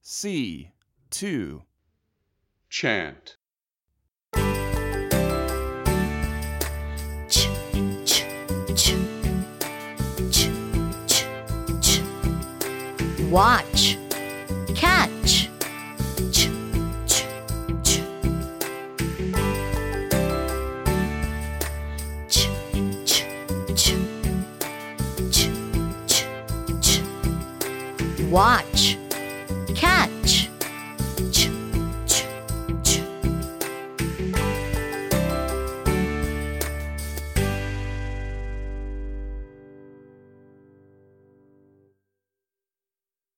C. 2. Chant. ch, ch, ch, ch, ch, ch. Watch, catch, ch, ch, ch. Ch, ch, ch, ch, ch, ch. Watch,